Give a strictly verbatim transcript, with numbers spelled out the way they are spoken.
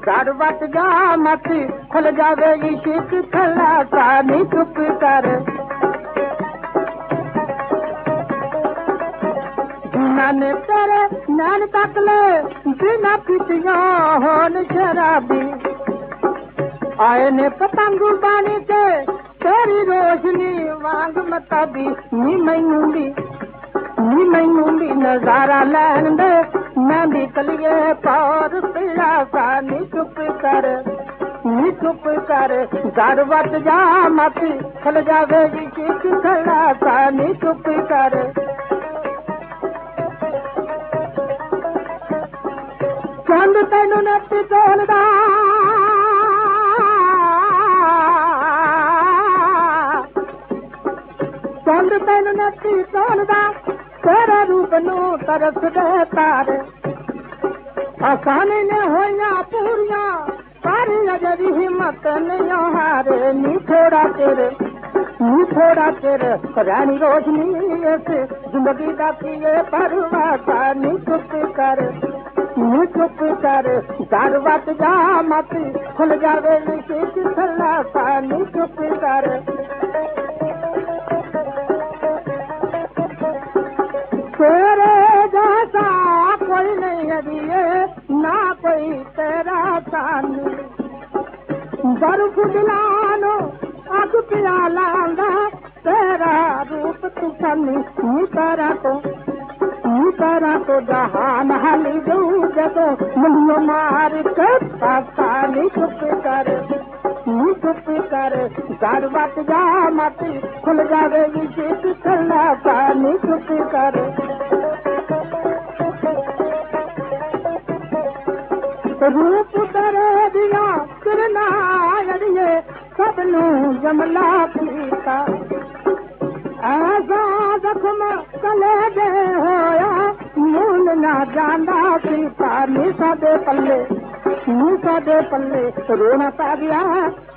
डर बच जा मत खुल जावे इश्क थला सानी चुप कर ने तेरे नैन तक ले बिना पिटिया होन शराबी आए ने पतंगू बानी के तेरी रोशनी वांग मताबी नी मैनू भी नी मैनू भी नजारा लैन दे मैं भी कलिए पार पिया सानी चुप कर नी चुप कर डर बच जा मत खुल जावे इश्क थला सानी चुप कर चंद तेनू नत्ती तोलदा चंद तेनू नत्ती तोलदा तेरे रूप नू तरस दे तारे आसानी ने होइया पूरिया सारी अजरी हिम्मत नहीं हारे नी थोड़ा तेरे नी थोड़ा तेरे रानी रोशनी इस जिंदगी दा पिए परवासा नी चुप कर नी चुप कर डर बच जा मत खुल जावे इश्क थला सानी चुप कर तेरे जैसा कोई नहीं अड़िए ना कोई तेरा सानी बर्फ दिलानो अग पिया लांगा तेरा रूप तुसनी नी करा तो नी करा तो जहान हाली दूँ जगो मुझे मार के पानी चुप कर नी चुप कर डर बच जा मत खुल जावे इश्क थला सानी चुप कर रूप तेरे दिया किरना अड़िए सबनू जमला पीता ऐसा जख्म कले दे होया मूल ना जांदा पीता नी साडे पल्ले नी साडे पल्ले रोना पै गया